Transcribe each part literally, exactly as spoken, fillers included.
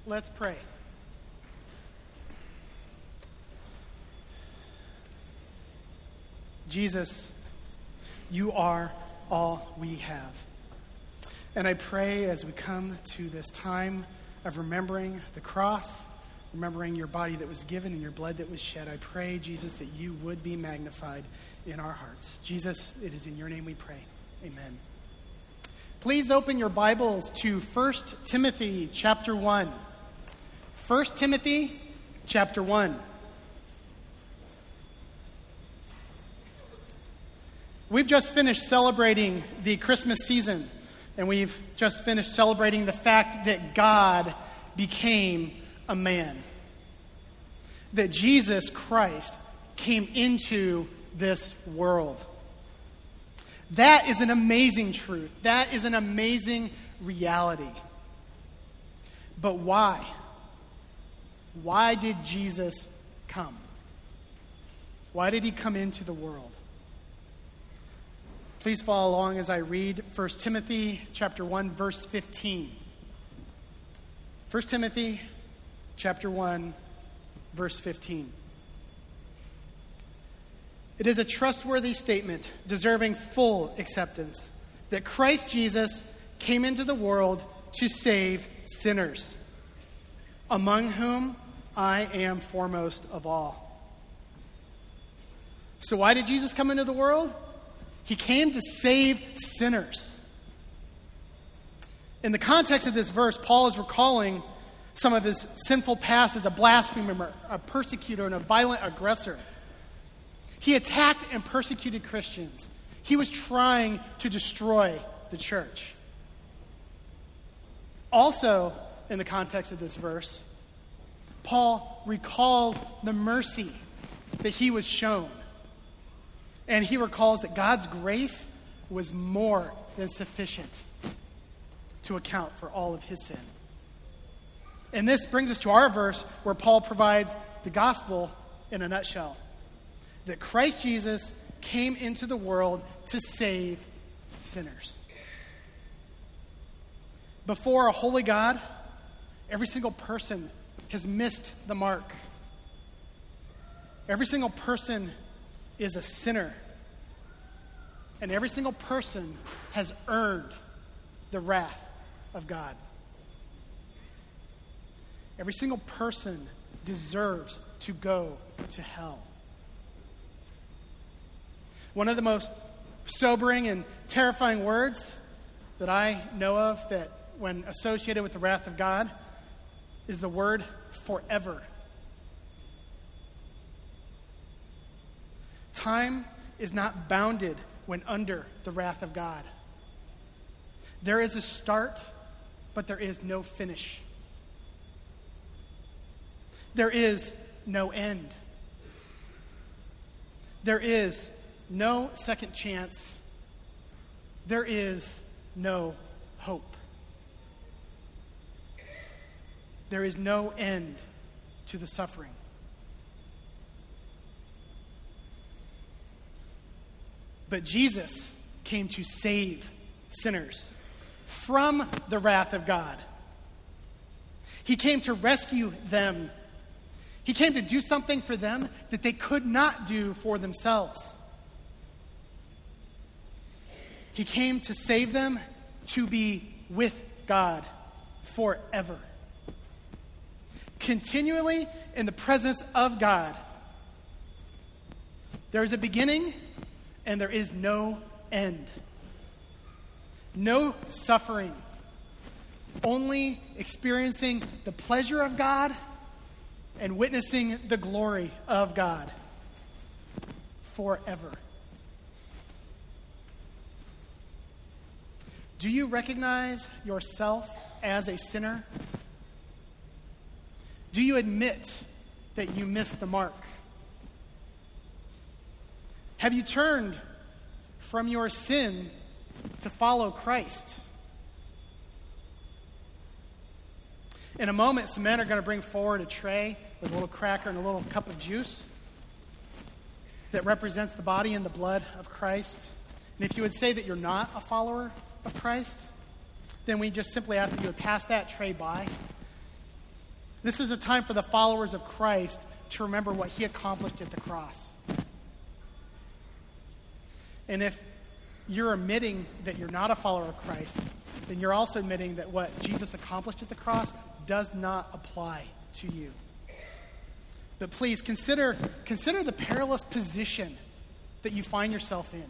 Let's pray. Jesus, you are all we have. And I pray as we come to this time of remembering the cross, remembering your body that was given and your blood that was shed, I pray, Jesus, that you would be magnified in our hearts. Jesus, it is in your name we pray. Amen. Please open your Bibles to First Timothy chapter one. First Timothy chapter one. We've just finished celebrating the Christmas season, and we've just finished celebrating the fact that God became a man. That Jesus Christ came into this world. That is an amazing truth. That is an amazing reality. But why? Why did Jesus come? Why did he come into the world? Please follow along as I read First Timothy chapter one, verse fifteen. First Timothy chapter one, verse fifteen. It is a trustworthy statement, deserving full acceptance, that Christ Jesus came into the world to save sinners, among whom I am foremost of all. So why did Jesus come into the world? He came to save sinners. In the context of this verse, Paul is recalling some of his sinful past as a blasphemer, a persecutor, and a violent aggressor. He attacked and persecuted Christians. He was trying to destroy the church. Also, in the context of this verse, Paul recalls the mercy that he was shown. And he recalls that God's grace was more than sufficient to account for all of his sin. And this brings us to our verse where Paul provides the gospel in a nutshell. That Christ Jesus came into the world to save sinners. Before a holy God, every single person has missed the mark. Every single person is a sinner. And every single person has earned the wrath of God. Every single person deserves to go to hell. One of the most sobering and terrifying words that I know of that when associated with the wrath of God is the word forever. Time is not bounded when under the wrath of God. There is a start, but there is no finish. There is no end. There is no second chance. There is no hope. There is no end to the suffering. But Jesus came to save sinners from the wrath of God. He came to rescue them. He came to do something for them that they could not do for themselves. He came to save them to be with God forever. Continually in the presence of God. There is a beginning and there is no end. No suffering. Only experiencing the pleasure of God and witnessing the glory of God forever. Do you recognize yourself as a sinner? Do you admit that you missed the mark? Have you turned from your sin to follow Christ? In a moment, some men are going to bring forward a tray with a little cracker and a little cup of juice that represents the body and the blood of Christ. And if you would say that you're not a follower of Christ, then we just simply ask that you would pass that tray by. This is a time for the followers of Christ to remember what he accomplished at the cross. And if you're admitting that you're not a follower of Christ, then you're also admitting that what Jesus accomplished at the cross does not apply to you. But please consider, consider the perilous position that you find yourself in.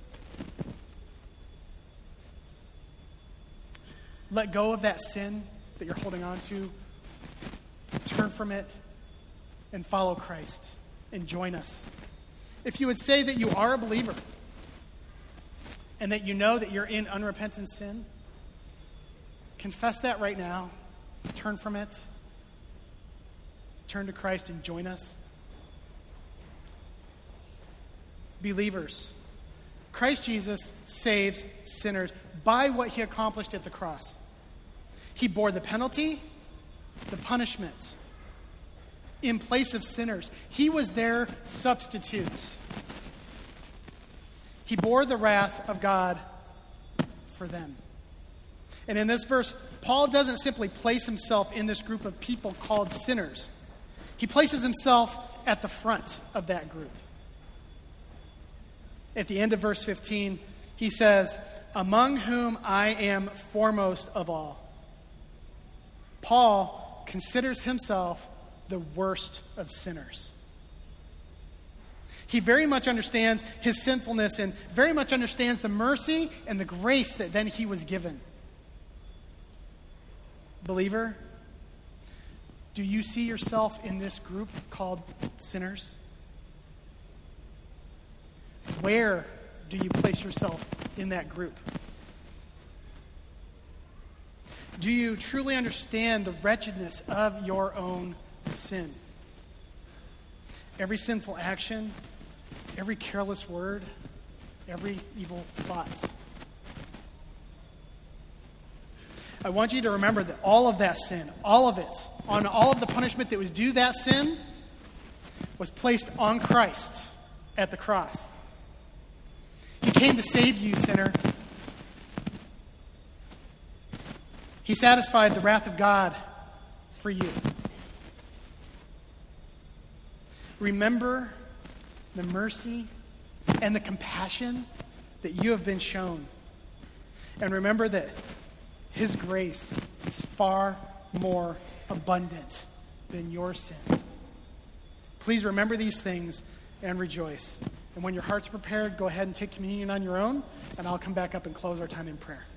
Let go of that sin that you're holding on to. Turn from it and follow Christ and join us. If you would say that you are a believer and that you know that you're in unrepentant sin, confess that right now. Turn from it. Turn to Christ and join us. Believers, Christ Jesus saves sinners by what he accomplished at the cross. He bore the penalty, the punishment, in place of sinners. He was their substitute. He bore the wrath of God for them. And in this verse, Paul doesn't simply place himself in this group of people called sinners. He places himself at the front of that group. At the end of verse fifteen, he says, "Among whom I am foremost of all." Paul considers himself the worst of sinners. He very much understands his sinfulness and very much understands the mercy and the grace that then he was given. Believer, do you see yourself in this group called sinners? Where do you place yourself in that group? Do you truly understand the wretchedness of your own sin? Every sinful action, every careless word, every evil thought. I want you to remember that all of that sin, all of it, on all of the punishment that was due that sin, was placed on Christ at the cross. He came to save you, sinner. He satisfied the wrath of God for you. Remember the mercy and the compassion that you have been shown. And remember that his grace is far more abundant than your sin. Please remember these things and rejoice. And when your heart's prepared, go ahead and take communion on your own, and I'll come back up and close our time in prayer.